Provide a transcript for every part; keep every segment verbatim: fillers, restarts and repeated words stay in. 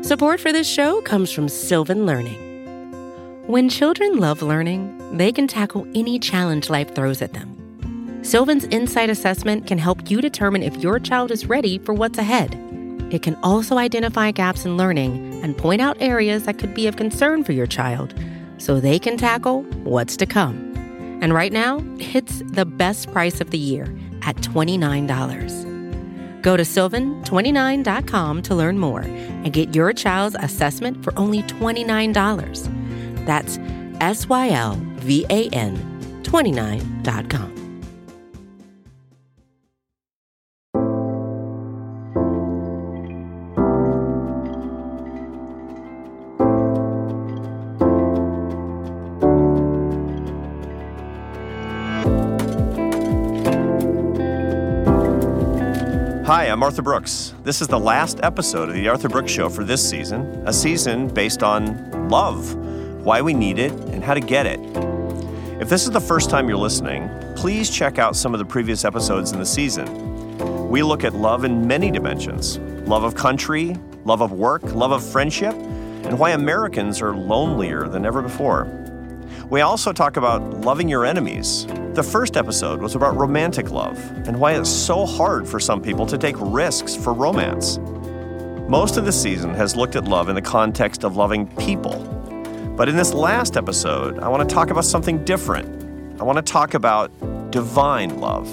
Support for this show comes from Sylvan Learning. When children love learning, they can tackle any challenge life throws at them. Sylvan's Insight Assessment can help you determine if your child is ready for what's ahead. It can also identify gaps in learning and point out areas that could be of concern for your child so they can tackle what's to come. And right now, it's the best price of the year at twenty-nine dollars. Go to sylvan twenty-nine dot com to learn more and get your child's assessment for only twenty-nine dollars. That's S Y L V A N twenty-nine dot com. Hi, I'm Arthur Brooks. This is the last episode of The Arthur Brooks Show for this season, a season based on love, why we need it, and how to get it. If this is the first time you're listening, please check out some of the previous episodes in the season. We look at love in many dimensions: love of country, love of work, love of friendship, and why Americans are lonelier than ever before. We also talk about loving your enemies. The first episode was about romantic love and why it's so hard for some people to take risks for romance. Most of the season has looked at love in the context of loving people. But in this last episode, I want to talk about something different. I want to talk about divine love.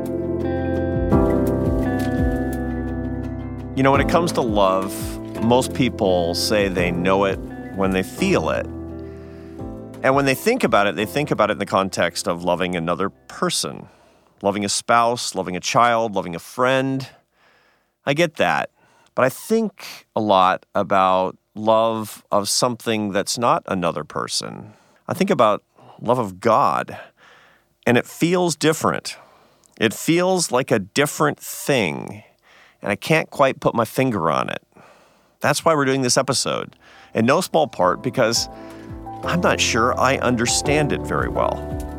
You know, when it comes to love, most people say they know it when they feel it. And when they think about it, they think about it in the context of loving another person, loving a spouse, loving a child, loving a friend. I get that. But I think a lot about love of something that's not another person. I think about love of God, and it feels different. It feels like a different thing, and I can't quite put my finger on it. That's why we're doing this episode, in no small part because I'm not sure I understand it very well.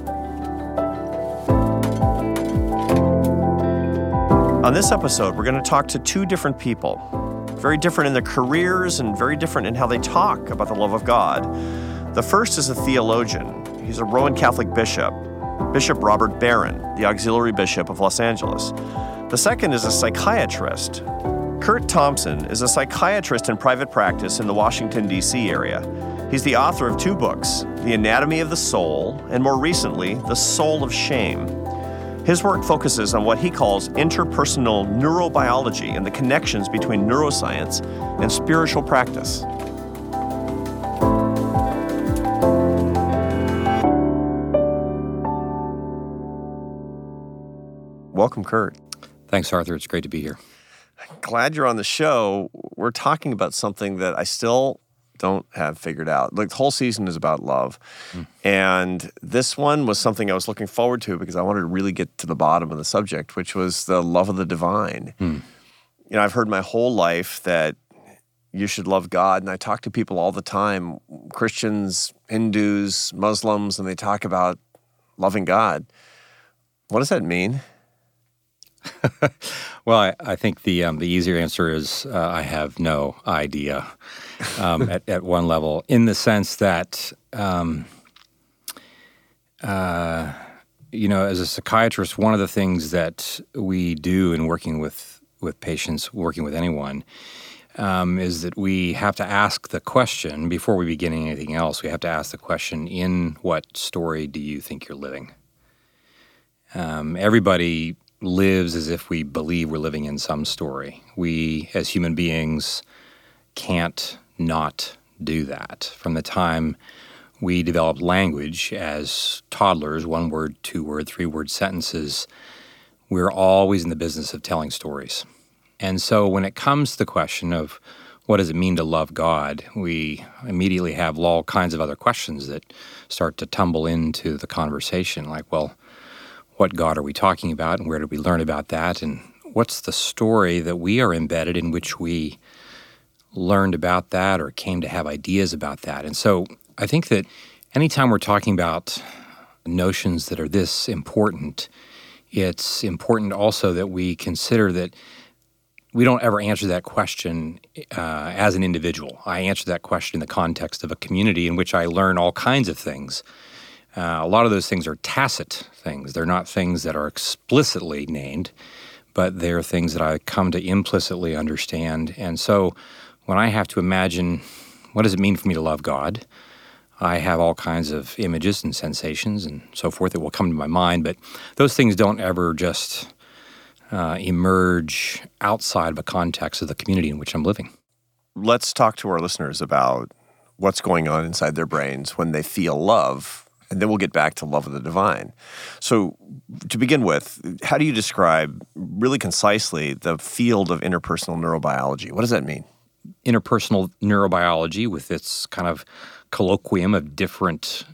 On this episode, we're going to talk to two different people, very different in their careers and very different in how they talk about the love of God. The first is a theologian. He's a Roman Catholic bishop, Bishop Robert Barron, the auxiliary bishop of Los Angeles. The second is a psychiatrist. Curt Thompson is a psychiatrist in private practice in the Washington, D C area. He's the author of two books, The Anatomy of the Soul, and more recently, The Soul of Shame. His work focuses on what he calls interpersonal neurobiology and the connections between neuroscience and spiritual practice. Welcome, Curt. Thanks, Arthur. It's great to be here. Glad you're on the show. We're talking about something that I still don't have figured out. Like, the whole season is about love. Mm. And this one was something I was looking forward to because I wanted to really get to the bottom of the subject, which was the love of the divine. Mm. You know, I've heard my whole life that you should love God, and I talk to people all the time, Christians, Hindus, Muslims, and they talk about loving God. What does that mean? Well, I, I think the um, the easier answer is uh, I have no idea um, at, at one level, in the sense that, um, uh, you know, as a psychiatrist, one of the things that we do in working with, with patients, working with anyone, um, is that we have to ask the question, before we begin anything else, we have to ask the question, in what story do you think you're living? Um, everybody lives as if we believe we're living in some story. We, as human beings, can't not do that. From the time we developed language as toddlers, one word, two word, three word sentences, we're always in the business of telling stories. And so when it comes to the question of what does it mean to love God, we immediately have all kinds of other questions that start to tumble into the conversation, like, well, what God are we talking about, and where did we learn about that, and what's the story that we are embedded in which we learned about that or came to have ideas about that? And so I think that anytime we're talking about notions that are this important, it's important also that we consider that we don't ever answer that question uh, as an individual. I answer that question in the context of a community in which I learn all kinds of things. Uh, a lot of those things are tacit things. They're not things that are explicitly named, but they're things that I come to implicitly understand. And so when I have to imagine, what does it mean for me to love God? I have all kinds of images and sensations and so forth that will come to my mind, but those things don't ever just uh, emerge outside of a context of the community in which I'm living. Let's talk to our listeners about what's going on inside their brains when they feel love, and then we'll get back to love of the divine. So to begin with, how do you describe really concisely the field of interpersonal neurobiology? What does that mean? Interpersonal neurobiology, with its kind of colloquium of different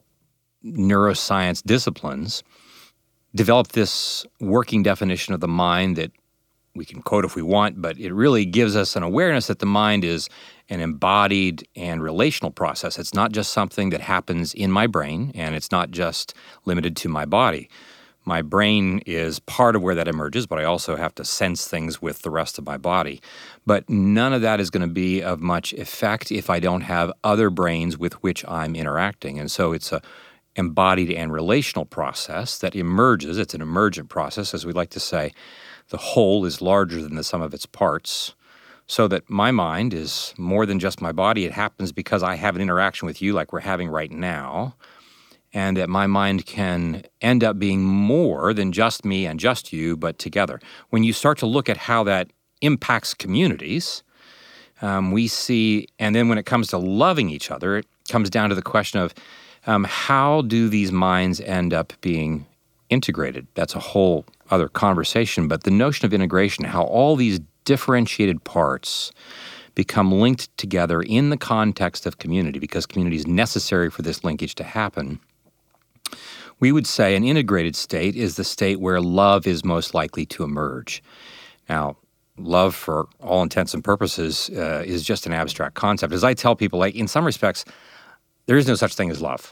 neuroscience disciplines, developed this working definition of the mind that we can quote if we want, but it really gives us an awareness that the mind is an embodied and relational process. It's not just something that happens in my brain, and it's not just limited to my body. My brain is part of where that emerges, but I also have to sense things with the rest of my body. But none of that is going to be of much effect if I don't have other brains with which I'm interacting. And so it's a embodied and relational process that emerges. It's an emergent process, as we like to say. The whole is larger than the sum of its parts, so that my mind is more than just my body. It happens because I have an interaction with you like we're having right now, and that my mind can end up being more than just me and just you, but together. When you start to look at how that impacts communities, um, we see, and then when it comes to loving each other, it comes down to the question of um, how do these minds end up being integrated? That's a whole other conversation, but the notion of integration, how all these differentiated parts become linked together in the context of community, because community is necessary for this linkage to happen. We would say an integrated state is the state where love is most likely to emerge. Now, love, for all intents and purposes, uh, is just an abstract concept. As I tell people, like, in some respects, there is no such thing as love.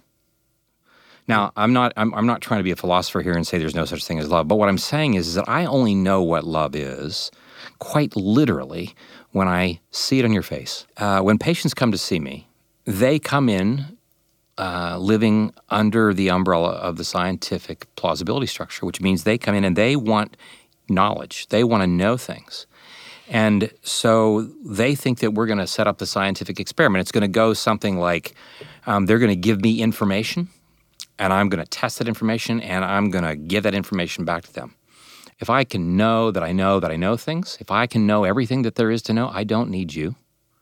Now, I'm not I'm, I'm not trying to be a philosopher here and say there's no such thing as love, but what I'm saying is, is that I only know what love is, quite literally, when I see it on your face. Uh, when patients come to see me, they come in Uh, living under the umbrella of the scientific plausibility structure, which means they come in and they want knowledge. They want to know things. And so they think that we're going to set up the scientific experiment. It's going to go something like um, they're going to give me information, and I'm going to test that information, and I'm going to give that information back to them. If I can know that I know that I know things, if I can know everything that there is to know, I don't need you.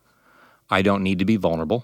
I don't need to be vulnerable.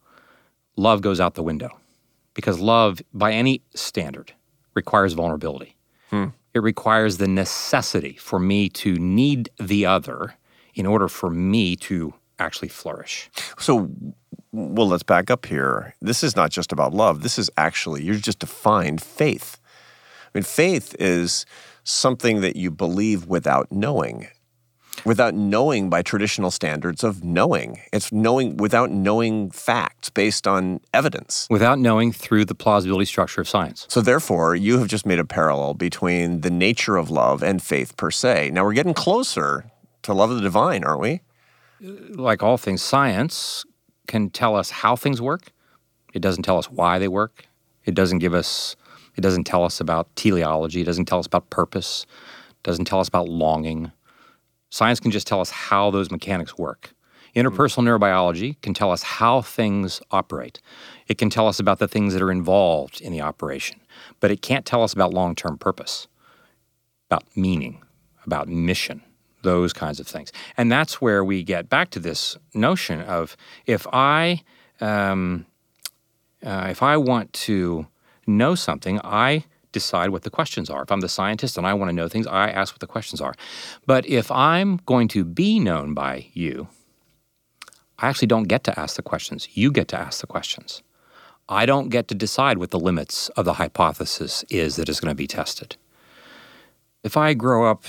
Love goes out the window, because love, by any standard, requires vulnerability. Hmm. It requires the necessity for me to need the other in order for me to actually flourish. So, well, let's back up here. This is not just about love. This is actually, you've just defined faith. I mean, faith is something that you believe without knowing. Without knowing by traditional standards of knowing. It's knowing without knowing facts based on evidence. Without knowing through the plausibility structure of science. So therefore, you have just made a parallel between the nature of love and faith per se. Now we're getting closer to love of the divine, aren't we? Like all things, science can tell us how things work. It doesn't tell us why they work. It doesn't give us, it doesn't tell us about teleology. It doesn't tell us about purpose. It doesn't tell us about longing. Science can just tell us how those mechanics work. Interpersonal neurobiology can tell us how things operate. It can tell us about the things that are involved in the operation, but it can't tell us about long-term purpose, about meaning, about mission, those kinds of things. And that's where we get back to this notion of if I, um, uh, if I want to know something, I decide what the questions are. If I'm the scientist and I want to know things, I ask what the questions are. But if I'm going to be known by you, I actually don't get to ask the questions. You get to ask the questions. I don't get to decide what the limits of the hypothesis is that is going to be tested. If I grow up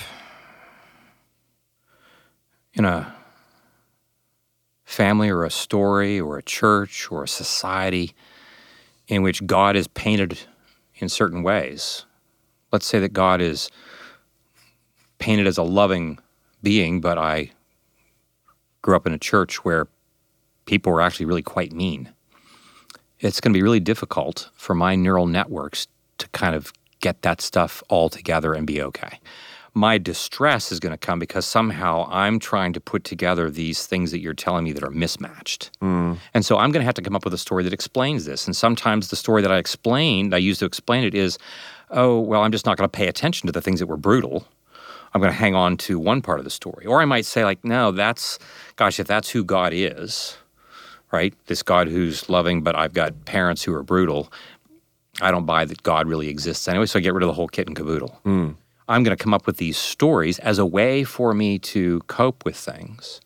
in a family or a story or a church or a society in which God is painted in certain ways. Let's say that God is painted as a loving being, but I grew up in a church where people were actually really quite mean. It's going to be really difficult for my neural networks to kind of get that stuff all together and be okay. My distress is going to come because somehow I'm trying to put together these things that you're telling me that are mismatched. Mm. And so I'm going to have to come up with a story that explains this. And sometimes the story that I explained, I use to explain it is, oh, well, I'm just not going to pay attention to the things that were brutal. I'm going to hang on to one part of the story. Or I might say like, no, that's, gosh, if that's who God is, right? This God who's loving, but I've got parents who are brutal. I don't buy that God really exists anyway, so I get rid of the whole kit and caboodle. Mm. I'm going to come up with these stories as a way for me to cope with things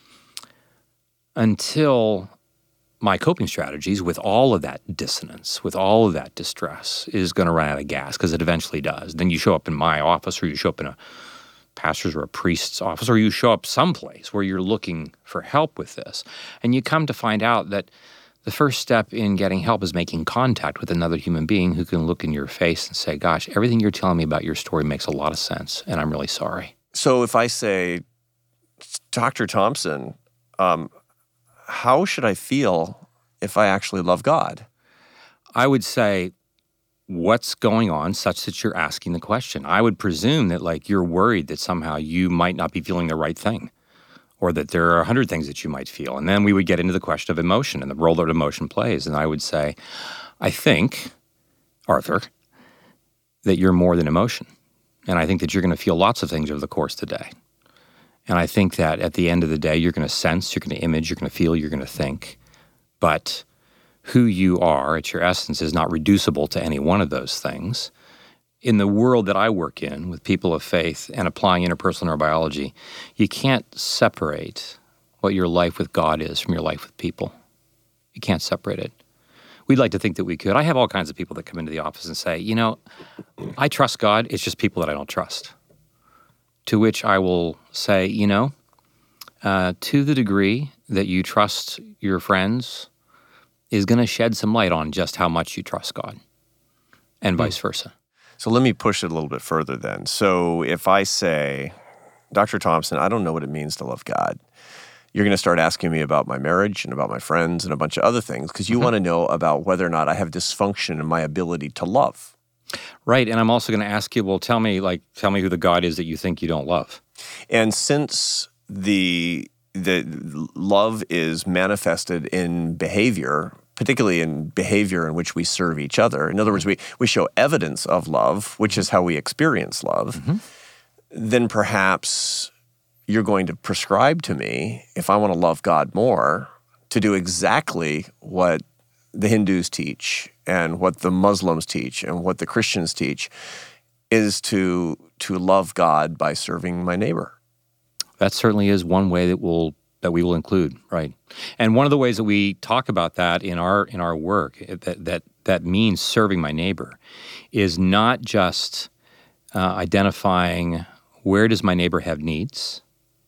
until my coping strategies with all of that dissonance, with all of that distress is going to run out of gas, because it eventually does. Then you show up in my office, or you show up in a pastor's or a priest's office, or you show up someplace where you're looking for help with this. And you come to find out that the first step in getting help is making contact with another human being who can look in your face and say, gosh, everything you're telling me about your story makes a lot of sense, and I'm really sorry. So if I say, Doctor Thompson, um, how should I feel if I actually love God? I would say, what's going on such that you're asking the question? I would presume that like you're worried that somehow you might not be feeling the right thing, or that there are a hundred things that you might feel. And then we would get into the question of emotion and the role that emotion plays. And I would say, I think, Arthur, that you're more than emotion. And I think that you're going to feel lots of things over the course of the day. And I think that at the end of the day, you're going to sense, you're going to image, you're going to feel, you're going to think. But who you are at your essence is not reducible to any one of those things. In the world that I work in with people of faith and applying interpersonal neurobiology, you can't separate what your life with God is from your life with people. You can't separate it. We'd like to think that we could. I have all kinds of people that come into the office and say, you know, I trust God, it's just people that I don't trust. To which I will say, you know, uh, to the degree that you trust your friends is going to shed some light on just how much you trust God, and vice versa. So let me push it a little bit further then. So if I say, Doctor Thompson, I don't know what it means to love God, you're going to start asking me about my marriage and about my friends and a bunch of other things because you mm-hmm. want to know about whether or not I have dysfunction in my ability to love. Right, and I'm also going to ask you, well, tell me, like, tell me who the God is that you think you don't love. And since the the love is manifested in behavior, particularly in behavior in which we serve each other. In other words, we, we show evidence of love, which is how we experience love. Mm-hmm. Then perhaps you're going to prescribe to me, if I want to love God more, to do exactly what the Hindus teach and what the Muslims teach and what the Christians teach, is to to love God by serving my neighbor. That certainly is one way that we'll that we will include, right? And one of the ways that we talk about that in our in our work, that that that means serving my neighbor, is not just uh, identifying where does my neighbor have needs,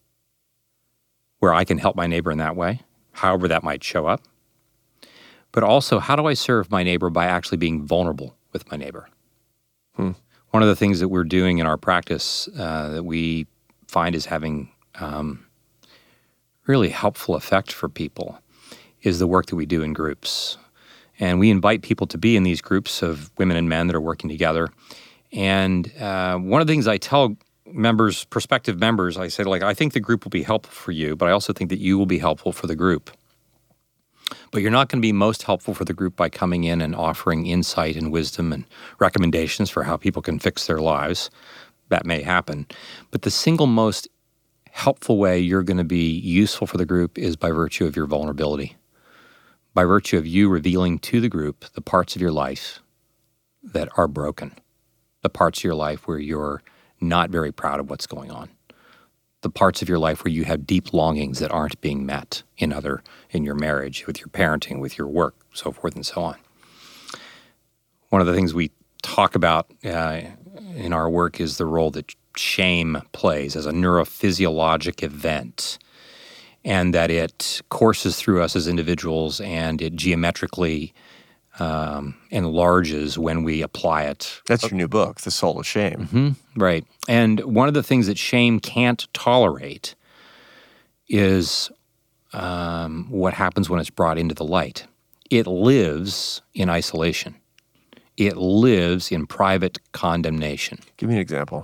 where I can help my neighbor in that way, however that might show up, but also how do I serve my neighbor by actually being vulnerable with my neighbor? Hmm. One of the things that we're doing in our practice uh, that we find is having um, really helpful effect for people is the work that we do in groups. And we invite people to be in these groups of women and men that are working together. And uh, one of the things I tell members, prospective members, I say, like, I think the group will be helpful for you, but I also think that you will be helpful for the group. But you're not going to be most helpful for the group by coming in and offering insight and wisdom and recommendations for how people can fix their lives. That may happen. But the single most helpful way you're going to be useful for the group is by virtue of your vulnerability, by virtue of you revealing to the group the parts of your life that are broken, the parts of your life where you're not very proud of what's going on, the parts of your life where you have deep longings that aren't being met in other, in your marriage, with your parenting, with your work, so forth and so on. One of the things we talk about uh, in our work is the role that shame plays as a neurophysiologic event, and that it courses through us as individuals, and it geometrically um, enlarges when we apply it. That's your new book, The Soul of Shame. Mm-hmm. Right. And one of the things that shame can't tolerate is um, what happens when it's brought into the light. It lives in isolation. It lives in private condemnation. Give me an example.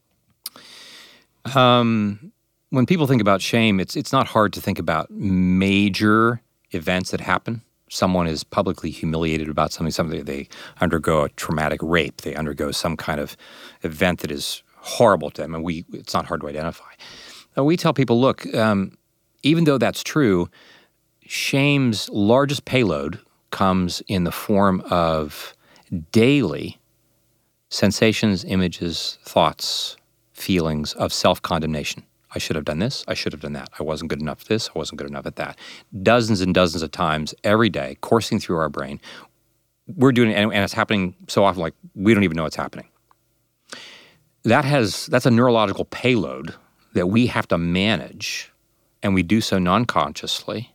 Um, when people think about shame, it's it's not hard to think about major events that happen. Someone is publicly humiliated about something, something they undergo a traumatic rape, they undergo some kind of event that is horrible to them, and we it's not hard to identify. Uh, we tell people, look, um, even though that's true, shame's largest payload comes in the form of daily sensations, images, thoughts, feelings of self-condemnation. I should have done this. I should have done that. I wasn't good enough at this. I wasn't good enough at that. Dozens and dozens of times every day, coursing through our brain. We're doing it, and it's happening so often, like we don't even know it's happening. That has that's a neurological payload that we have to manage, and we do so non-consciously.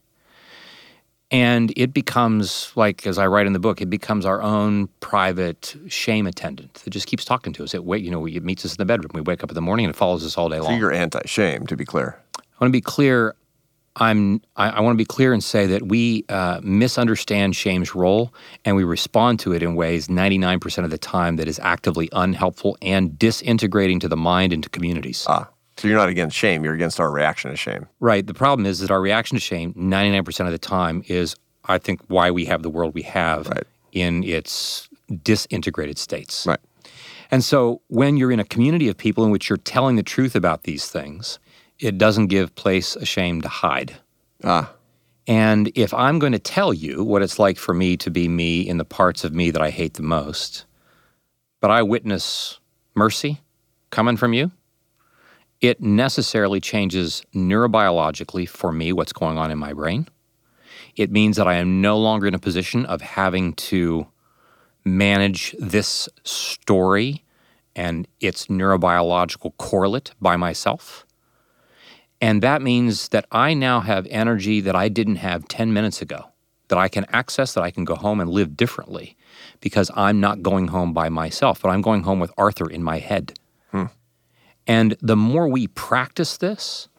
And it becomes, like, as I write in the book, it becomes our own private shame attendant that just keeps talking to us. It wait, you know, it meets us in the bedroom. We wake up in the morning and it follows us all day long. So you're anti-shame, to be clear. I want to be clear. I'm. I, I want to be clear and say that we uh, misunderstand shame's role, and we respond to it in ways ninety-nine percent of the time that is actively unhelpful and disintegrating to the mind and to communities. Ah. So you're not against shame, you're against our reaction to shame. Right. The problem is that our reaction to shame, ninety-nine percent of the time, is, I think, why we have the world we have right. in its disintegrated states. Right. And so when you're in a community of people in which you're telling the truth about these things, it doesn't give place a shame to hide. Ah. And if I'm going to tell you what it's like for me to be me in the parts of me that I hate the most, but I witness mercy coming from you, it necessarily changes neurobiologically for me what's going on in my brain. It means that I am no longer in a position of having to manage this story and its neurobiological correlate by myself. And that means that I now have energy that I didn't have ten minutes ago, that I can access, that I can go home and live differently because I'm not going home by myself, but I'm going home with Arthur in my head. Hmm. And the more we practice this,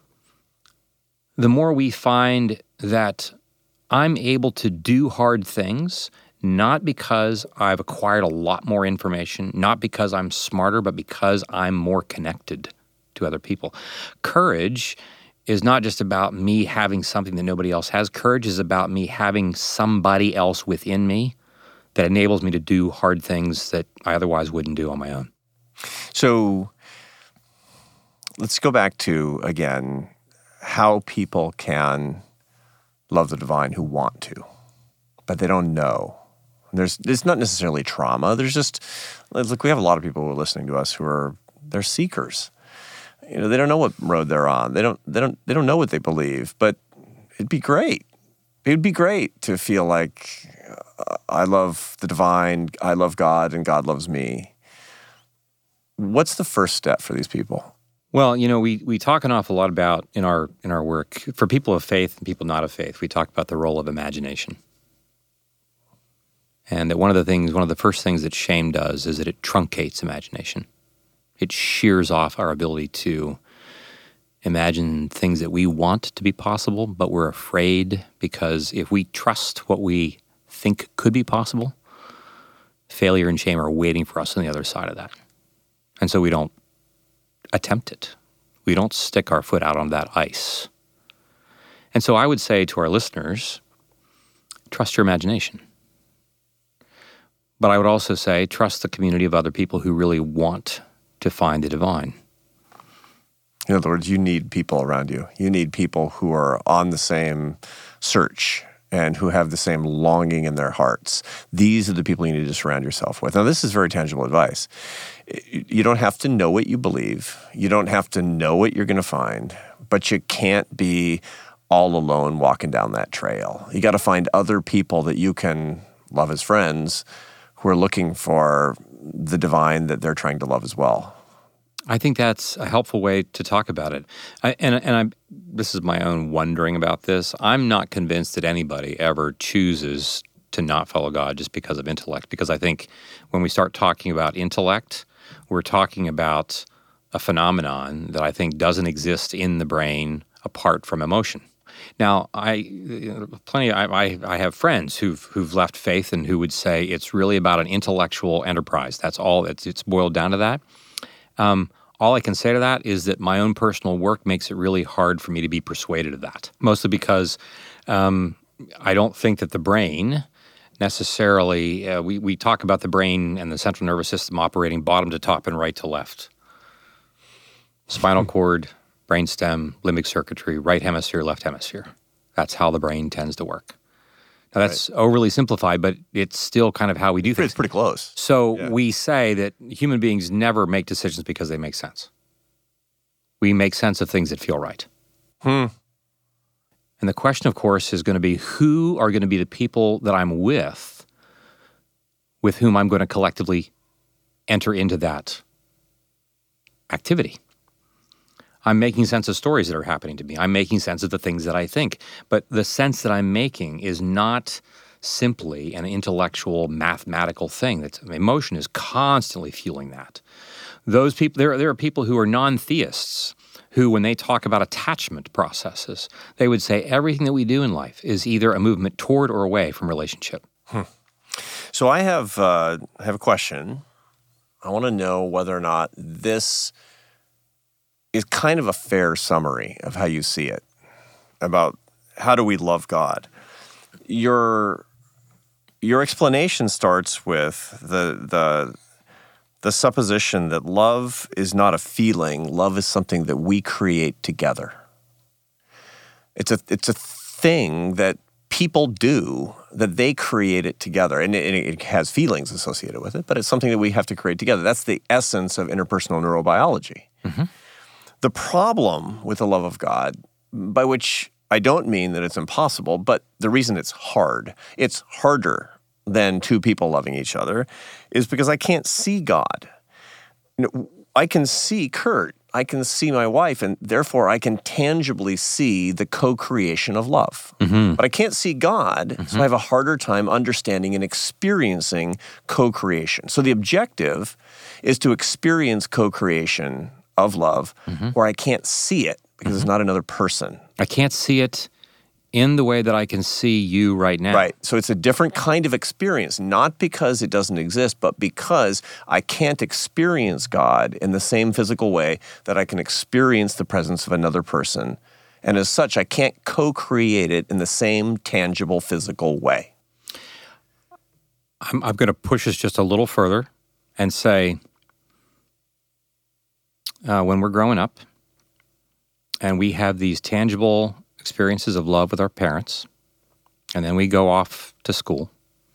the more we find that I'm able to do hard things, not because I've acquired a lot more information, not because I'm smarter, but because I'm more connected to other people. Courage is not just about me having something that nobody else has. Courage is about me having somebody else within me that enables me to do hard things that I otherwise wouldn't do on my own. So let's go back to, again, how people can love the divine who want to, but they don't know. There's it's not necessarily trauma. There's just, look, we have a lot of people who are listening to us who are, they're seekers. You know, they don't know what road they're on. They don't, they don't, they don't know what they believe, but it'd be great. It'd be great to feel like uh, I love the divine, I love God, and God loves me. What's the first step for these people? Well, you know, we, we talk an awful lot about in our in our work, for people of faith and people not of faith, we talk about the role of imagination. And that one of the things, one of the first things that shame does is that it truncates imagination. It shears off our ability to imagine things that we want to be possible, but we're afraid because if we trust what we think could be possible, failure and shame are waiting for us on the other side of that. And so we don't attempt it. We don't stick our foot out on that ice. And so I would say to our listeners, trust your imagination. But I would also say, trust the community of other people who really want to find the divine. In other words, you need people around you. You need people who are on the same search and who have the same longing in their hearts. These are the people you need to surround yourself with. Now, this is very tangible advice. You don't have to know what you believe. You don't have to know what you're going to find, but you can't be all alone walking down that trail. You got to find other people that you can love as friends who are looking for the divine that they're trying to love as well. I think that's a helpful way to talk about it. I, and and I, this is my own wondering about this. I'm not convinced that anybody ever chooses to not follow God just because of intellect. Because I think when we start talking about intellect, we're talking about a phenomenon that I think doesn't exist in the brain apart from emotion. Now, I plenty. I, I, I have friends who've who've left faith and who would say it's really about an intellectual enterprise. That's all. It's it's boiled down to that. Um, all I can say to that is that my own personal work makes it really hard for me to be persuaded of that. Mostly because um, I don't think that the brain necessarily. Uh, we we talk about the brain and the central nervous system operating bottom to top and right to left. Spinal cord, brainstem, limbic circuitry, right hemisphere, left hemisphere. That's how the brain tends to work. Now, that's right. Overly simplified, but it's still kind of how we do things. It's pretty close. So yeah. we say that human beings never make decisions because they make sense. We make sense of things that feel right. Hmm. And the question, of course, is going to be who are going to be the people that I'm with, with whom I'm going to collectively enter into that activity. I'm making sense of stories that are happening to me. I'm making sense of the things that I think. But the sense that I'm making is not simply an intellectual, mathematical thing. That's, emotion is constantly fueling that. Those people, there, there are people who are non-theists who, when they talk about attachment processes, they would say everything that we do in life is either a movement toward or away from relationship. Hmm. So I have, uh, I have a question. I want to know whether or not this is kind of a fair summary of how you see it, about how do we love God. Your your explanation starts with the the the supposition that love is not a feeling, love is something that we create together. It's a it's a thing that people do, that they create it together, and it, it has feelings associated with it, but it's something that we have to create together. That's the essence of interpersonal neurobiology. Mm-hmm. The problem with the love of God, by which I don't mean that it's impossible, but the reason it's hard, it's harder than two people loving each other, is because I can't see God. You know, I can see Kurt, I can see my wife, and therefore I can tangibly see the co-creation of love. Mm-hmm. But I can't see God, mm-hmm. so I have a harder time understanding and experiencing co-creation. So the objective is to experience co-creation of love, mm-hmm. where I can't see it because mm-hmm. it's not another person. I can't see it in the way that I can see you right now. Right. So it's a different kind of experience, not because it doesn't exist, but because I can't experience God in the same physical way that I can experience the presence of another person. And as such, I can't co-create it in the same tangible physical way. I'm, I'm going to push this just a little further and say, Uh, when we're growing up and we have these tangible experiences of love with our parents, and then we go off to school,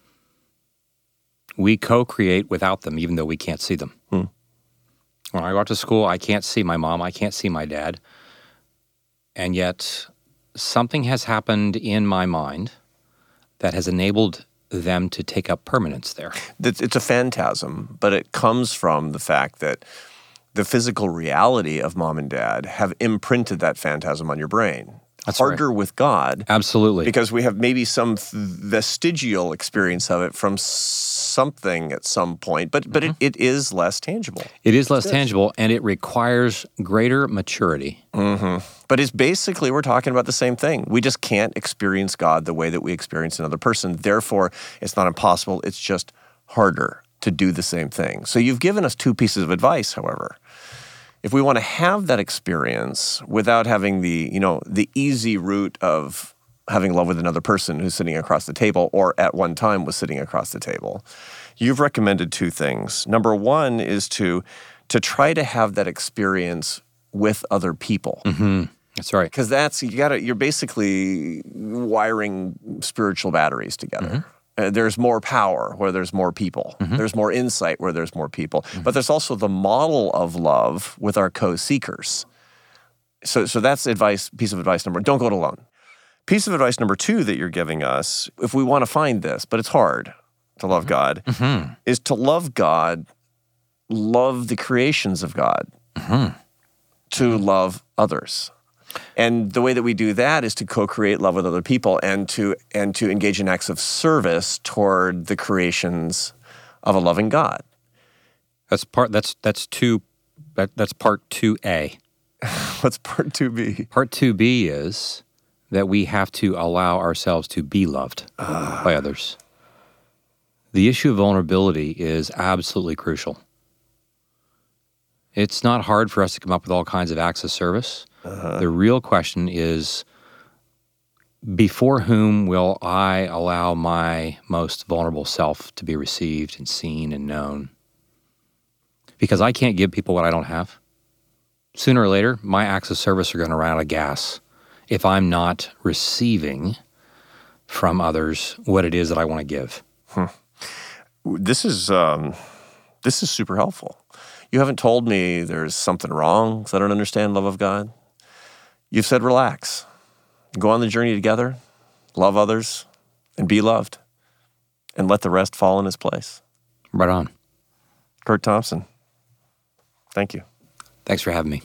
we co-create without them, even though we can't see them. Hmm. When I go out to school, I can't see my mom, I can't see my dad, and yet something has happened in my mind that has enabled them to take up permanence there. It's a phantasm, but it comes from the fact that the physical reality of mom and dad have imprinted that phantasm on your brain. That's harder right. with God. Absolutely. Because we have maybe some vestigial experience of it from something at some point, but but mm-hmm. it, it is less tangible. It is less tangible, and it requires greater maturity. Mm-hmm. But it's basically, we're talking about the same thing. We just can't experience God the way that we experience another person. Therefore, it's not impossible. It's just harder to do the same thing. So you've given us two pieces of advice, however. If we want to have that experience without having the, you know, the easy route of having love with another person who's sitting across the table or at one time was sitting across the table, you've recommended two things. Number one is to to try to have that experience with other people. Mm-hmm. That's right. Because that's, you gotta, you're basically wiring spiritual batteries together. Mm-hmm. Uh, there's more power where there's more people. Mm-hmm. There's more insight where there's more people. Mm-hmm. But there's also the model of love with our co-seekers. So so that's advice, piece of advice number one. Don't go it alone. Piece of advice number two that you're giving us, if we want to find this, but it's hard to love God, mm-hmm. is to love God, love the creations of God, mm-hmm. to love others. And the way that we do that is to co-create love with other people and to and to engage in acts of service toward the creations of a loving God. That's part. That's that's two. That, that's part two A. What's part two B? Part two B is that we have to allow ourselves to be loved uh. by others. The issue of vulnerability is absolutely crucial. It's not hard for us to come up with all kinds of acts of service. Uh-huh. The real question is, before whom will I allow my most vulnerable self to be received and seen and known? Because I can't give people what I don't have. Sooner or later, my acts of service are going to run out of gas if I'm not receiving from others what it is that I want to give. Hmm. This is um, this is super helpful. You haven't told me there's something wrong because I don't understand love of God. You've said relax. Go on the journey together, love others, and be loved, and let the rest fall in its place. Right on. Kurt Thompson, thank you. Thanks for having me.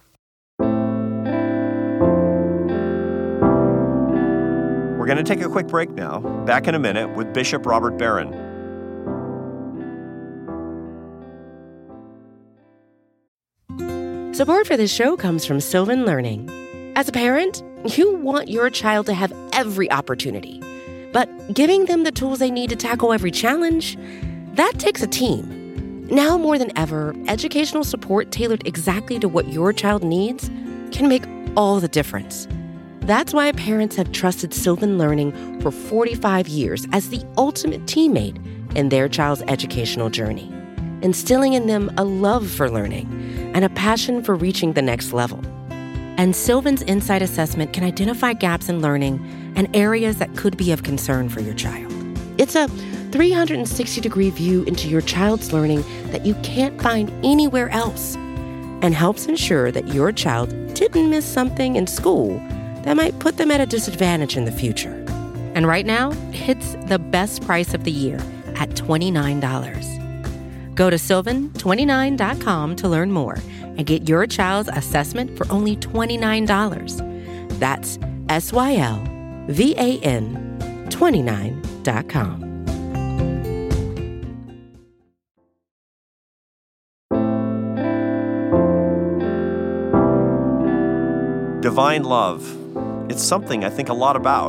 We're going to take a quick break now. Back in a minute with Bishop Robert Barron. Support for this show comes from Sylvan Learning. As a parent, you want your child to have every opportunity, but giving them the tools they need to tackle every challenge, that takes a team. Now more than ever, educational support tailored exactly to what your child needs can make all the difference. That's why parents have trusted Sylvan Learning for forty-five years as the ultimate teammate in their child's educational journey, instilling in them a love for learning and a passion for reaching the next level. And Sylvan's Insight Assessment can identify gaps in learning and areas that could be of concern for your child. It's a three hundred sixty degree view into your child's learning that you can't find anywhere else, and helps ensure that your child didn't miss something in school that might put them at a disadvantage in the future. And right now, it's the best price of the year at twenty-nine dollars. Go to sylvan twenty-nine dot com to learn more and get your child's assessment for only twenty-nine dollars. That's S Y L V A N twenty-nine dot com. Divine love. It's something I think a lot about.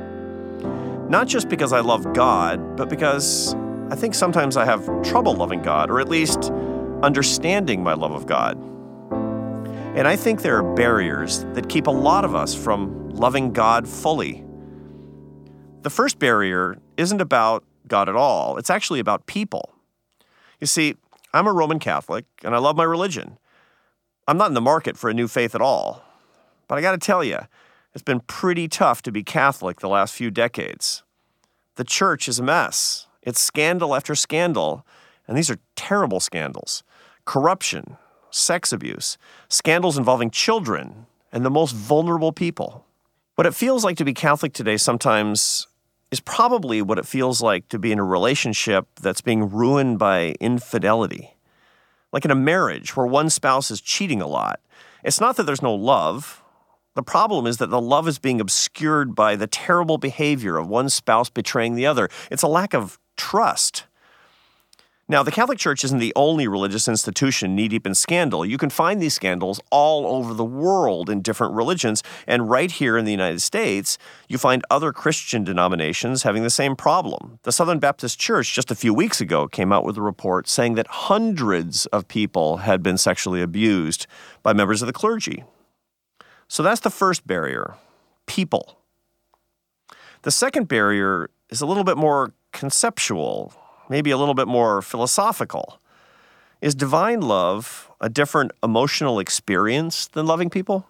Not just because I love God, but because I think sometimes I have trouble loving God, or at least understanding my love of God. And I think there are barriers that keep a lot of us from loving God fully. The first barrier isn't about God at all. It's actually about people. You see, I'm a Roman Catholic, and I love my religion. I'm not in the market for a new faith at all. But I got to tell you, it's been pretty tough to be Catholic the last few decades. The church is a mess. It's scandal after scandal, and these are terrible scandals. Corruption, sex abuse, scandals involving children and the most vulnerable people. What it feels like to be Catholic today sometimes is probably what it feels like to be in a relationship that's being ruined by infidelity. Like in a marriage where one spouse is cheating a lot. It's not that there's no love. The problem is that the love is being obscured by the terrible behavior of one spouse betraying the other. It's a lack of trust. Now, the Catholic Church isn't the only religious institution knee-deep in scandal. You can find these scandals all over the world in different religions, and right here in the United States, you find other Christian denominations having the same problem. The Southern Baptist Church just a few weeks ago came out with a report saying that hundreds of people had been sexually abused by members of the clergy. So that's the first barrier, people. The second barrier is a little bit more conceptual, maybe a little bit more philosophical. Is divine love a different emotional experience than loving people?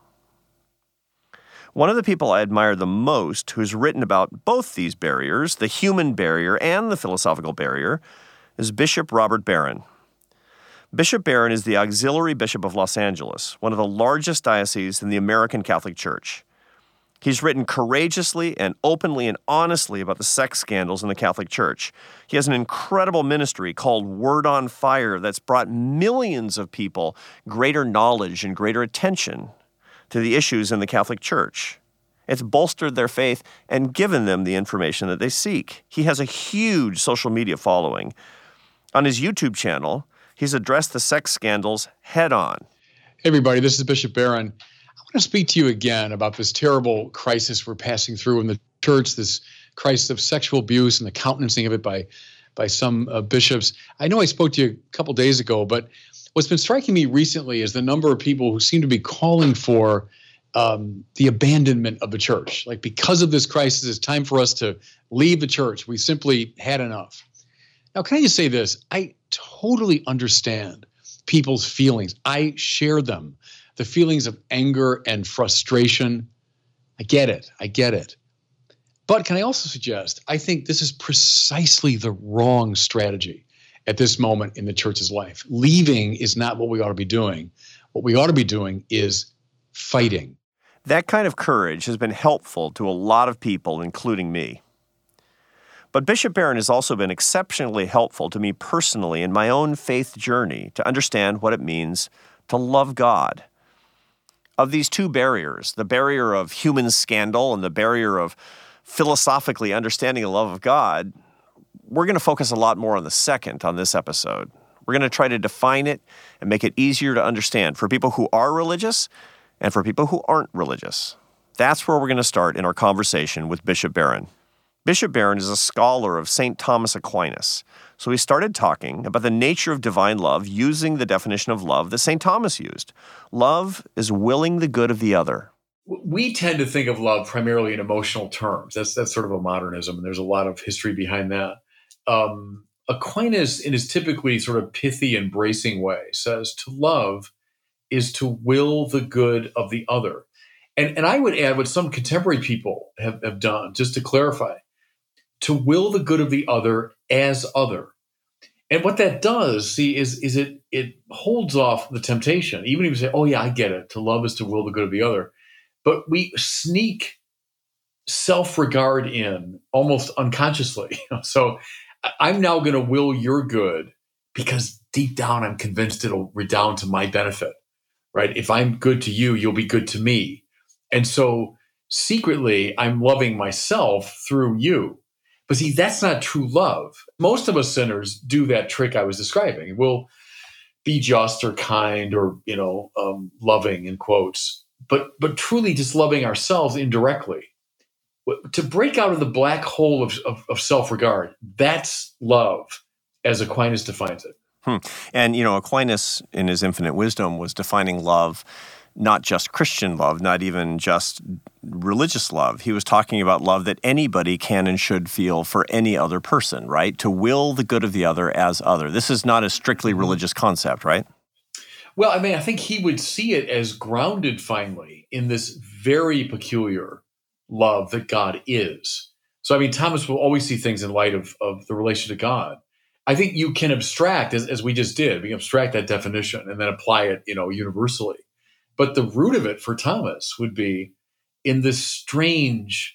One of the people I admire the most who's written about both these barriers, the human barrier and the philosophical barrier, is Bishop Robert Barron. Bishop Barron is the auxiliary bishop of Los Angeles, one of the largest dioceses in the American Catholic Church. He's written courageously and openly and honestly about the sex scandals in the Catholic Church. He has an incredible ministry called Word on Fire that's brought millions of people greater knowledge and greater attention to the issues in the Catholic Church. It's bolstered their faith and given them the information that they seek. He has a huge social media following. On his YouTube channel, he's addressed the sex scandals head on. Hey everybody, this is Bishop Barron. I want to speak to you again about this terrible crisis we're passing through in the church, this crisis of sexual abuse and the countenancing of it by, by some uh, bishops. I know I spoke to you a couple days ago, but what's been striking me recently is the number of people who seem to be calling for um, the abandonment of the church. Like, because of this crisis, it's time for us to leave the church. We simply had enough. Now, can I just say this? I totally understand people's feelings. I share them. The feelings of anger and frustration. I get it. I get it. But can I also suggest, I think this is precisely the wrong strategy at this moment in the church's life. Leaving is not what we ought to be doing. What we ought to be doing is fighting. That kind of courage has been helpful to a lot of people, including me. But Bishop Barron has also been exceptionally helpful to me personally in my own faith journey to understand what it means to love God. Of these two barriers, the barrier of human scandal and the barrier of philosophically understanding the love of God, we're going to focus a lot more on the second on this episode. We're going to try to define it and make it easier to understand for people who are religious and for people who aren't religious. That's where we're going to start in our conversation with Bishop Barron. Bishop Barron is a scholar of Saint Thomas Aquinas, so we started talking about the nature of divine love using the definition of love that Saint Thomas used. Love is willing the good of the other. We tend to think of love primarily in emotional terms. That's that's sort of a modernism, and there's a lot of history behind that. Um, Aquinas, in his typically sort of pithy and bracing way, says to love is to will the good of the other. And, and I would add what some contemporary people have, have done, just to clarify, to will the good of the other as other. And what that does, see, is, is it it holds off the temptation. Even if you say, oh yeah, I get it, to love is to will the good of the other. But we sneak self-regard in almost unconsciously. So I'm now going to will your good because deep down I'm convinced it'll redound to my benefit, right? If I'm good to you, you'll be good to me. And so secretly I'm loving myself through you. But see, that's not true love. Most of us sinners do that trick I was describing. We'll be just or kind or, you know, um, loving in quotes, but but truly just loving ourselves indirectly. To break out of the black hole of, of, of self-regard, that's love, as Aquinas defines it. Hmm. And, you know, Aquinas, in his infinite wisdom, was defining love, not just Christian love, not even just religious love. He was talking about love that anybody can and should feel for any other person, right? To will the good of the other as other. This is not a strictly religious concept, right? Well, I mean, I think he would see it as grounded finally in this very peculiar love that God is. So, I mean, Thomas will always see things in light of, of the relation to God. I think you can abstract, as, as we just did, we can abstract that definition and then apply it, you know, universally. But the root of it for Thomas would be in this strange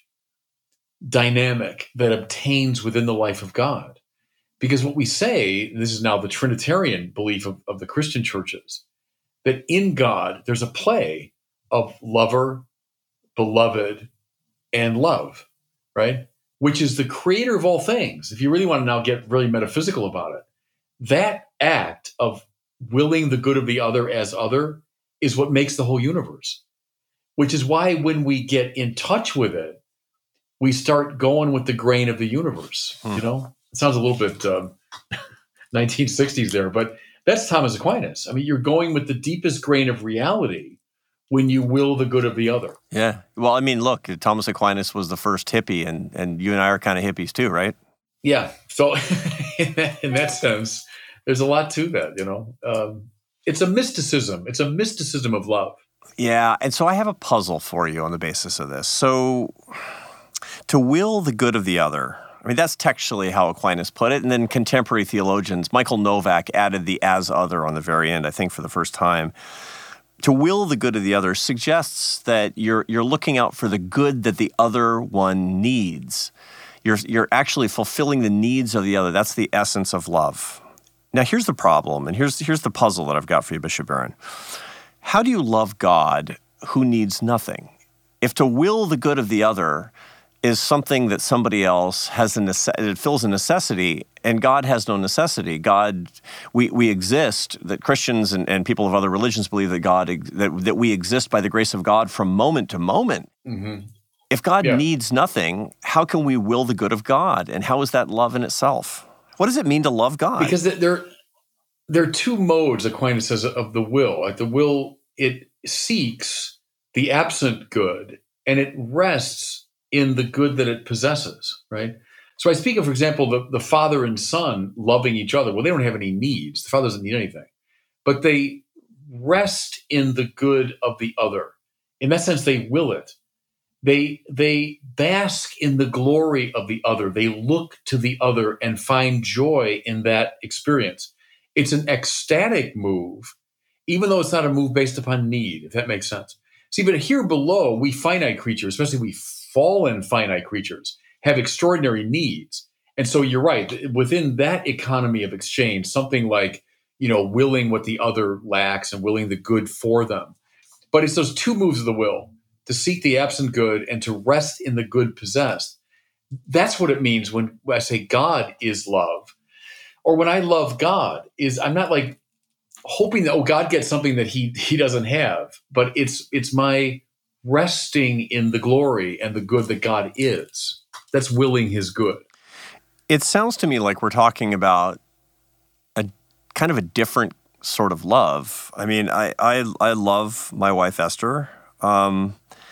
dynamic that obtains within the life of God. Because what we say, this is now the Trinitarian belief of, of the Christian churches, that in God there's a play of lover, beloved, and love, right? Which is the creator of all things. If you really want to now get really metaphysical about it, that act of willing the good of the other as other is what makes the whole universe, which is why when we get in touch with it, we start going with the grain of the universe. Hmm. You know, it sounds a little bit um, nineteen sixties there, but that's Thomas Aquinas. I mean, you're going with the deepest grain of reality when you will the good of the other. Yeah. Well, I mean, look, Thomas Aquinas was the first hippie, and, and you and I are kind of hippies too, right? Yeah. So in, that, in that sense, there's a lot to that, you know. Um, it's a mysticism. It's a mysticism of love. Yeah. And so I have a puzzle for you on the basis of this. So to will the good of the other, I mean, that's textually how Aquinas put it. And then contemporary theologians, Michael Novak added the as other on the very end, I think for the first time. To will the good of the other suggests that you're you're looking out for the good that the other one needs. You're you're actually fulfilling the needs of the other. That's the essence of love. Now, here's the problem, and here's here's the puzzle that I've got for you, Bishop Barron. How do you love God who needs nothing. If to will the good of the other is something that somebody else has a nece- it fills a necessity, and God has no necessity. God, we we exist. That Christians and, and people of other religions believe that God that that we exist by the grace of God from moment to moment. Mm-hmm. If God yeah. needs nothing, how can we will the good of God? And how is that love in itself? What does it mean to love God? Because there there are two modes, Aquinas says, of the will. Like the will, it seeks the absent good, and it rests in the good that it possesses, right? So I speak of, for example, the, the father and son loving each other. Well, they don't have any needs. The father doesn't need anything. But they rest in the good of the other. In that sense, they will it. They, they bask in the glory of the other. They look to the other and find joy in that experience. It's an ecstatic move, even though it's not a move based upon need, if that makes sense. See, but here below, we finite creatures, especially we fallen finite creatures, have extraordinary needs. And so you're right, within that economy of exchange, something like, you know, willing what the other lacks and willing the good for them. But it's those two moves of the will, to seek the absent good and to rest in the good possessed. That's what it means when I say God is love. Or when I love God, is I'm not like hoping that, oh, God gets something that he he doesn't have, but it's it's my resting in the glory and the good that God is. That's willing his good. It sounds to me like we're talking about a kind of a different sort of love. I mean, I I, I love my wife, Esther. Um,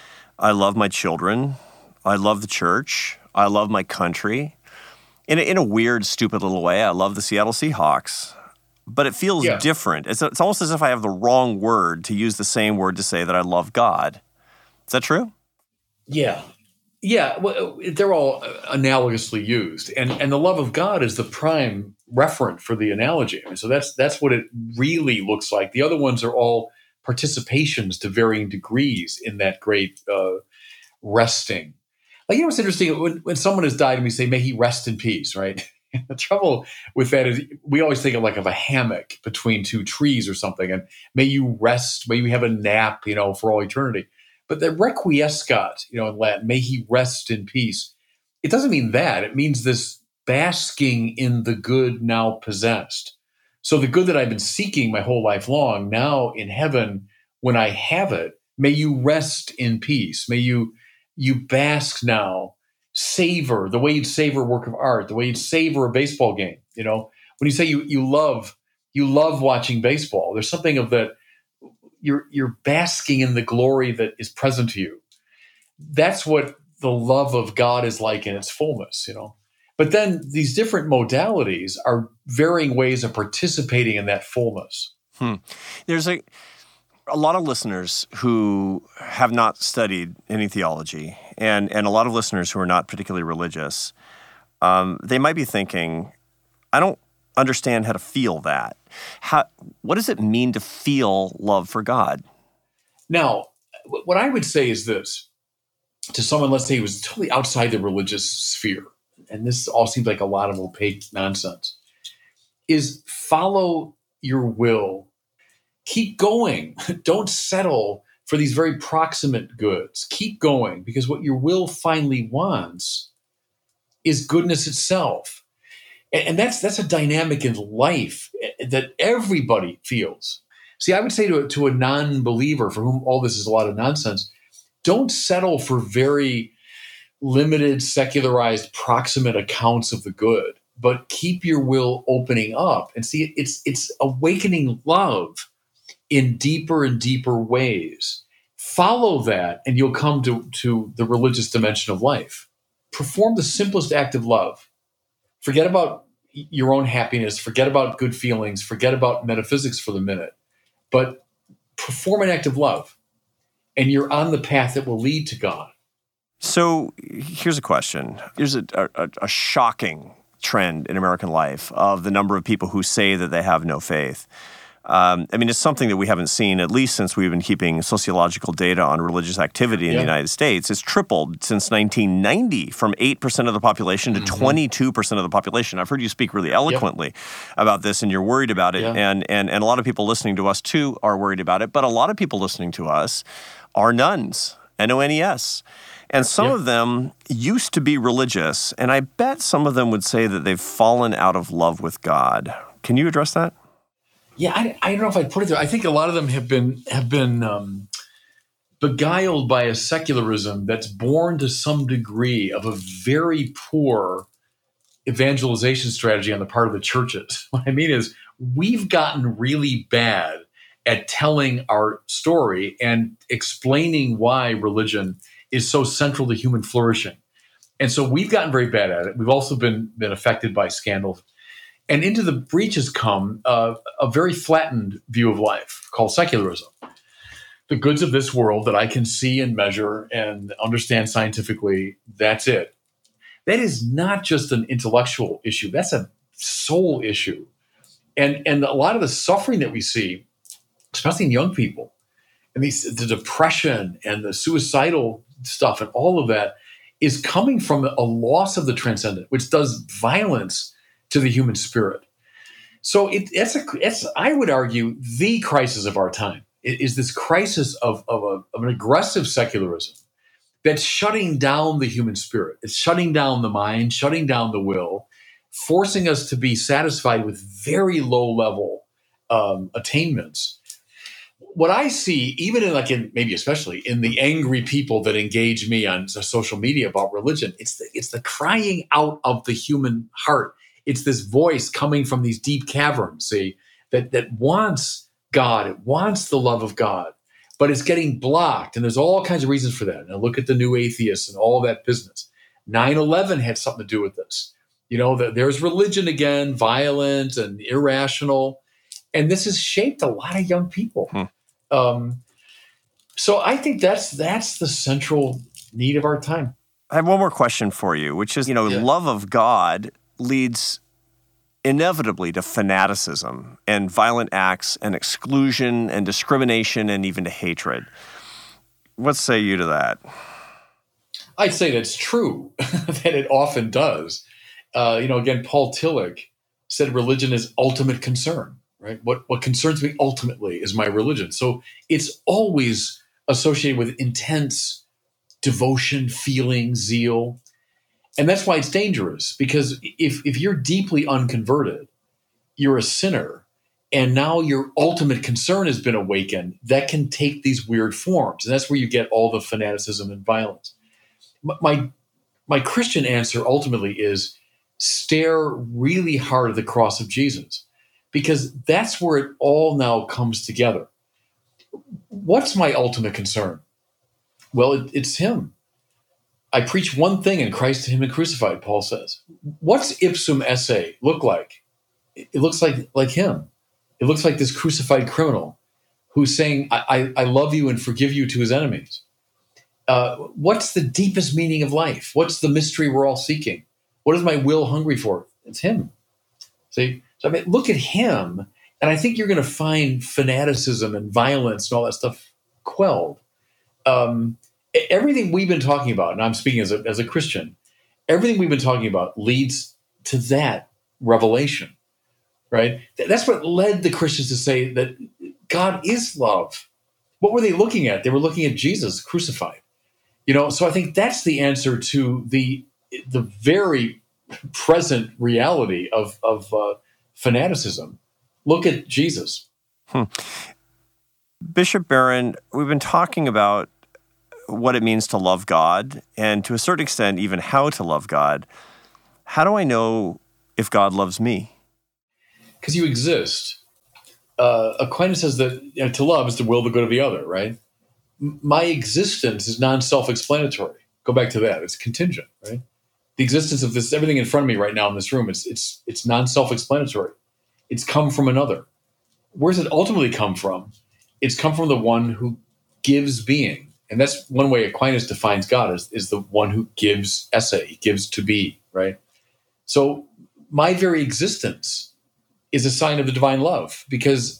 I love my children. I love the church. I love my country. In a, in a weird, stupid little way, I love the Seattle Seahawks. But it feels yeah. different. It's, it's almost as if I have the wrong word to use the same word to say that I love God. Is that true? Yeah. Yeah. Well, they're all analogously used. And and the love of God is the prime referent for the analogy. I mean, so that's that's what it really looks like. The other ones are all participations to varying degrees in that great uh, resting. Like, you know what's interesting? When, when someone has died and we say, may he rest in peace, right? The trouble with that is we always think of like of a hammock between two trees or something, and may you rest, may you have a nap, you know, for all eternity. But the requiescat, you know, in Latin, may he rest in peace. It doesn't mean that. It means this basking in the good now possessed. So the good that I've been seeking my whole life long, now in heaven, when I have it, may you rest in peace. May you you bask now, savor the way you'd savor a work of art, the way you'd savor a baseball game. You know, when you say you you love you love watching baseball, there's something of that. You're you're basking in the glory that is present to you. That's what the love of God is like in its fullness, you know. But then these different modalities are varying ways of participating in that fullness. Hmm. There's a a lot of listeners who have not studied any theology, and, and a lot of listeners who are not particularly religious. Um, they might be thinking, I don't understand how to feel that. How, what does it mean to feel love for God? Now, what I would say is this, to someone, let's say, who was totally outside the religious sphere, and this all seems like a lot of opaque nonsense, is follow your will. Keep going. Don't settle for these very proximate goods. Keep going, because what your will finally wants is goodness itself. And that's that's a dynamic in life that everybody feels. See, I would say to a, to a non-believer for whom all this is a lot of nonsense, don't settle for very limited, secularized, proximate accounts of the good, but keep your will opening up. And see, it's it's awakening love in deeper and deeper ways. Follow that, and you'll come to, to the religious dimension of life. Perform the simplest act of love. Forget about your own happiness, forget about good feelings, forget about metaphysics for the minute, but perform an act of love, and you're on the path that will lead to God. So here's a question. There's a, a, a shocking trend in American life of the number of people who say that they have no faith. Um, I mean, it's something that we haven't seen, at least since we've been keeping sociological data on religious activity in Yeah. the United States. It's tripled since nineteen ninety, from eight percent of the population to Mm-hmm. twenty-two percent of the population. I've heard you speak really eloquently about this, and you're worried about it. Yeah. And, and, and a lot of people listening to us, too, are worried about it. But a lot of people listening to us are nuns, N O N E S. And some Yeah. of them used to be religious, and I bet some of them would say that they've fallen out of love with God. Can you address that? Yeah, I, I don't know if I'd put it there. I think a lot of them have been have been um, beguiled by a secularism that's born to some degree of a very poor evangelization strategy on the part of the churches. What I mean is, we've gotten really bad at telling our story and explaining why religion is so central to human flourishing. And so we've gotten very bad at it. We've also been been affected by scandal. And into the breach has come uh, a very flattened view of life called secularism. The goods of this world that I can see and measure and understand scientifically, that's it. That is not just an intellectual issue. That's a soul issue. And, and a lot of the suffering that we see, especially in young people, and these, the depression and the suicidal stuff and all of that is coming from a loss of the transcendent, which does violence to the human spirit. So it, it's, a, it's, I would argue, the crisis of our time. It is this crisis of, of, a, of an aggressive secularism that's shutting down the human spirit. It's shutting down the mind, shutting down the will, forcing us to be satisfied with very low-level um, attainments. What I see, even in like in maybe especially in the angry people that engage me on social media about religion, it's the, it's the crying out of the human heart. It's this voice coming from these deep caverns, see, that that wants God, it wants the love of God, but it's getting blocked. And there's all kinds of reasons for that. Now look at the new atheists and all that business. nine eleven had something to do with this. You know, the, there's religion again, violent and irrational. And this has shaped a lot of young people. Hmm. Um, so I think that's that's the central need of our time. I have one more question for you, which is, you know, Yeah. love of God leads inevitably to fanaticism and violent acts and exclusion and discrimination and even to hatred. What say you to that? I'd say that's true, that it often does. Uh, you know, again, Paul Tillich said religion is ultimate concern, right? What, what concerns me ultimately is my religion. So it's always associated with intense devotion, feeling, zeal. And that's why it's dangerous, because if, if you're deeply unconverted, you're a sinner, and now your ultimate concern has been awakened, that can take these weird forms. And that's where you get all the fanaticism and violence. My, my Christian answer ultimately is stare really hard at the cross of Jesus, because that's where it all now comes together. What's my ultimate concern? Well, it, it's him. I preach one thing in Christ, him and crucified, Paul says. What's ipsum esse look like? It looks like, like him. It looks like this crucified criminal who's saying, I, I, I love you and forgive you to his enemies. Uh, what's the deepest meaning of life? What's the mystery we're all seeking? What is my will hungry for? It's him. See? So I mean, look at him, and I think you're going to find fanaticism and violence and all that stuff quelled. Um, everything we've been talking about, and I'm speaking as a, as a Christian, everything we've been talking about leads to that revelation, right? That's what led the Christians to say that God is love. What were they looking at? They were looking at Jesus crucified. You know, so I think that's the answer to the the very present reality of of uh, fanaticism. Look at Jesus. Hmm. Bishop Barron, we've been talking about what it means to love God, and to a certain extent, even how to love God. How do I know if God loves me? Because you exist. Uh, Aquinas says that you know, to love is to will the good of the other, right? My existence is non-self-explanatory. Go back to that. It's contingent, right? The existence of this, everything in front of me right now in this room, it's it's it's non-self-explanatory. It's come from another. Where's it ultimately come from? It's come from the one who gives being. And that's one way Aquinas defines God, is, is the one who gives esse, he gives to be, right? So my very existence is a sign of the divine love, because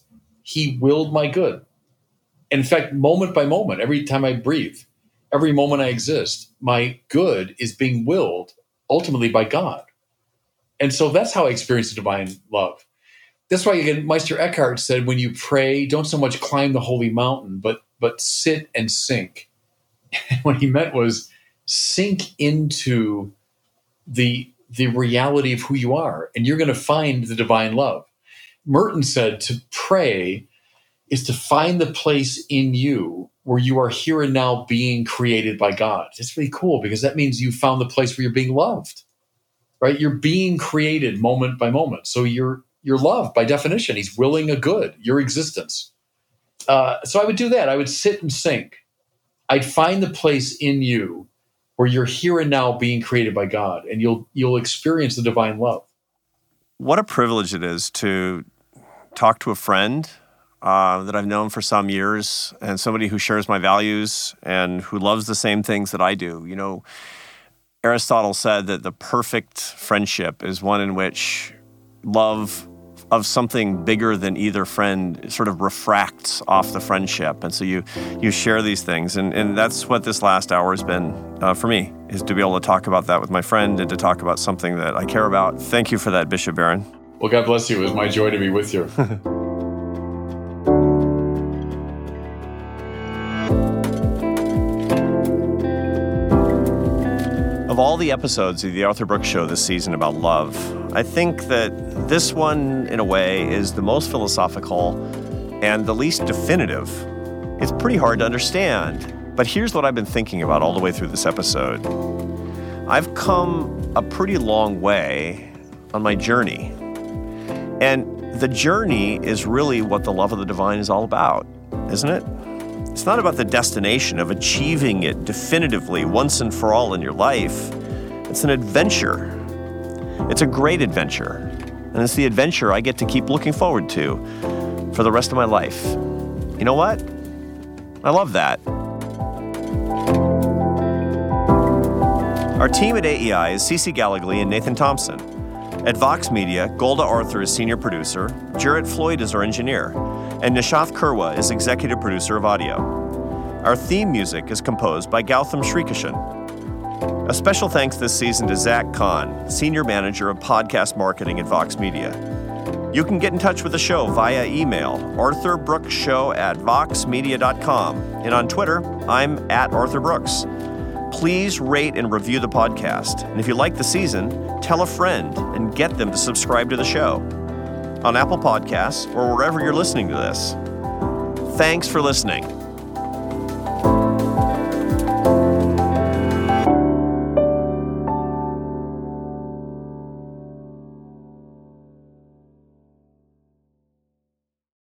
he willed my good. And in fact, moment by moment, every time I breathe, every moment I exist, my good is being willed ultimately by God. And so that's how I experience the divine love. That's why, again, Meister Eckhart said, when you pray, don't so much climb the holy mountain, but but sit and sink. What he meant was sink into the, the reality of who you are, and you're going to find the divine love. Merton said to pray is to find the place in you where you are here and now being created by God. It's really cool because that means you found the place where you're being loved, right? You're being created moment by moment. So you're you're loved by definition. He's willing a good, your existence. Uh, so I would do that. I would sit and sink. I'd find the place in you where you're here and now being created by God, and you'll you'll experience the divine love. What a privilege it is to talk to a friend uh, that I've known for some years, and somebody who shares my values and who loves the same things that I do. You know, Aristotle said that the perfect friendship is one in which love of something bigger than either friend sort of refracts off the friendship. And so you you share these things. And, and that's what this last hour has been uh, for me, is to be able to talk about that with my friend and to talk about something that I care about. Thank you for that, Bishop Barron. Well, God bless you. It was my joy to be with you. Of all the episodes of the Arthur Brooks Show this season about love, I think that this one, in a way, is the most philosophical and the least definitive. It's pretty hard to understand, but here's what I've been thinking about all the way through this episode. I've come a pretty long way on my journey, and the journey is really what the love of the divine is all about, isn't it? It's not about the destination of achieving it definitively once and for all in your life. It's an adventure. It's a great adventure. And it's the adventure I get to keep looking forward to for the rest of my life. You know what? I love that. Our team at A E I is Cece Gallagly and Nathan Thompson. At Vox Media, Golda Arthur is senior producer, Jarrett Floyd is our engineer, and Nishath Kurwa is executive producer of audio. Our theme music is composed by Gautam Srikishan. A special thanks this season to Zach Kahn, senior manager of podcast marketing at Vox Media. You can get in touch with the show via email, arthurbrookshow at voxmedia dot com, and on Twitter, I'm at Arthur Brooks. Please rate and review the podcast, and if you like the season, tell a friend and get them to subscribe to the show on Apple Podcasts or wherever you're listening to this. Thanks for listening.